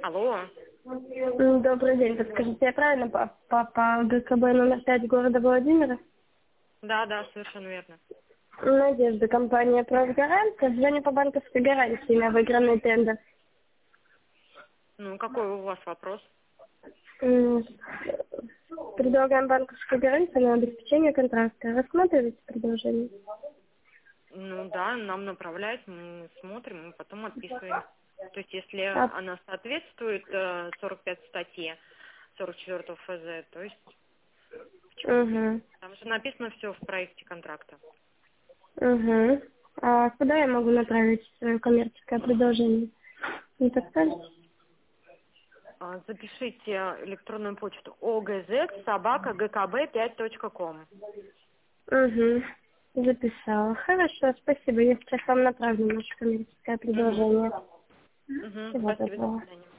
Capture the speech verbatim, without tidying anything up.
Алло. М, Добрый день. Подскажите, я правильно по, по, по ГКБ номер пять города Владимира? Да, да, совершенно верно. Надежда, компания «Правгарант». Звоню по банковской гарантии на выигранный тендер. Ну, какой у вас вопрос? М, Предлагаем банковскую гарантию на обеспечение контракта. Рассматриваете предложение? Ну да, нам направляют, мы смотрим и потом отписываем. То есть, если А, она соответствует э, сорок пятой статье сорок четвёртого эф зэ, то есть почему нет? угу, Там же написано все в проекте контракта. угу. А куда я могу направить свое коммерческое предложение? Не подскажете? А, Запишите электронную почту огз собака гкб пять точка ком. Угу. Записала. Хорошо, спасибо. Я сейчас вам направлю наше коммерческое Угу. предложение. Угу. Всего Спасибо, до доброго. свидания.